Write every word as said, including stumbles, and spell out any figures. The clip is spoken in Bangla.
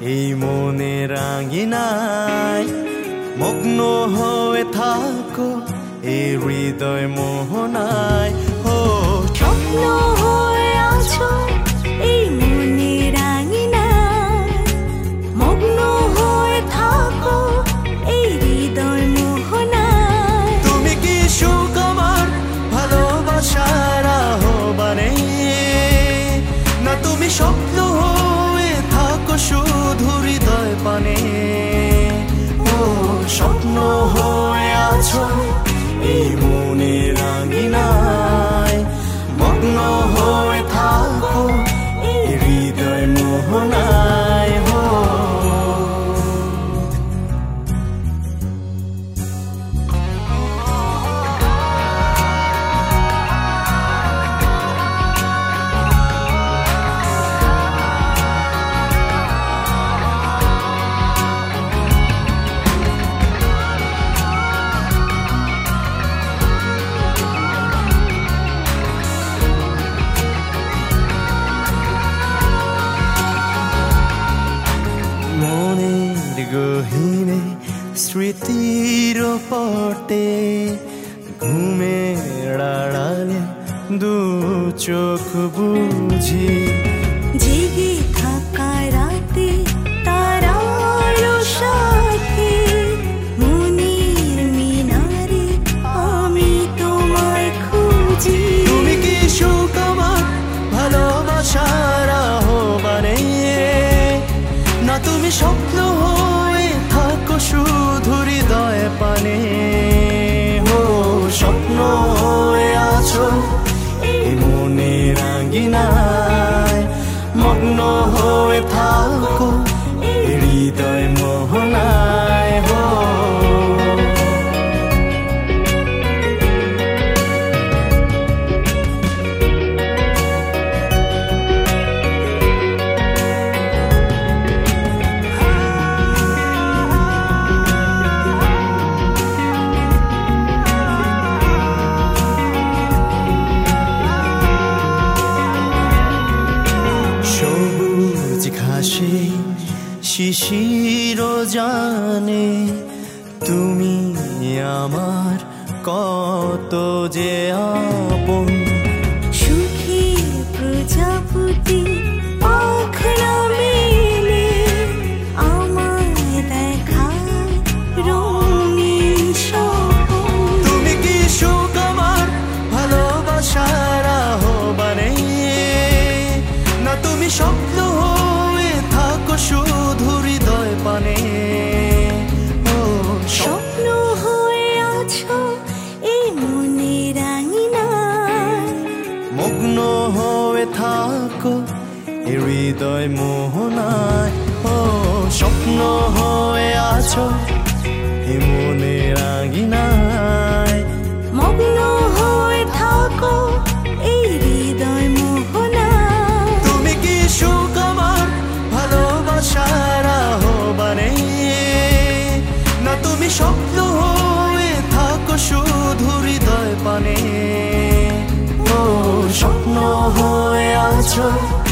এই মনের আঙিনায় মগ্ন হয়ে থাকো এই হৃদয় মোহনায়। ও স্বপ্ন হয়ে আছো এই মনের আঙিনায়, মগ্ন হয়ে থাকো এই হৃদয় মোহনায়। তুমি কি সুখ আমার ভালোবাসার আহ্বানে, না তুমি স্বপ্ন হয়ে থাকো শুধু হৃদয় পানে। ও স্বপ্ন হয়ে আছো এই মনের আঙিনায়, মগ্ন হয়ে থাকো এই হৃদয় মোহনায়। হো মনের গহীনে স্মৃতির পটে ঘুমের আড়ালে দু চোখ বুঝি, জেগে থাকা রাতে তারার সাথে মনের মিনারে আমি তোমায় খুঁজি। তুমি কি সুখ আমার ভালোবাসার আহ্বানে, না তুমি স্বপ্ন হয়ে থাকো শুধু হৃদয় পানে। ও স্বপ্ন হয়ে আছো এই মনের আঙিনায়, মগ্ন হয়ে থাকো এই হৃদয় মোহনায়। হো সবুজ ঘাসে শিশির জানে তুমি আমার কত যে আপন। সুখী প্রজাপতি পাখনা মেলে আমায় দেখায় রঙিন স্বপ্ন। তুমি কি সুখ আমার ভালোবাসার আহ্বানে, না তুমি স্বপ্ন হয়ে থাকো শুধু হৃদয় পানে। ও স্বপ্ন হয়ে আছো এই মনের আঙিনায়, মগ্ন হয়ে থাকো এই হৃদয় মোহনায়। ও স্বপ্ন হয়ে আছো এই মনের আঙিনায়, মগ্ন হয়ে থাকো এই হৃদয় মোহনায়। তুমি কি সুখ আমার ভালোবাসার আহ্বানে, না তুমি স্বপ্ন হয়ে থাকো শুধু হৃদয় পানে। ও স্বপ্ন হয়ে আছো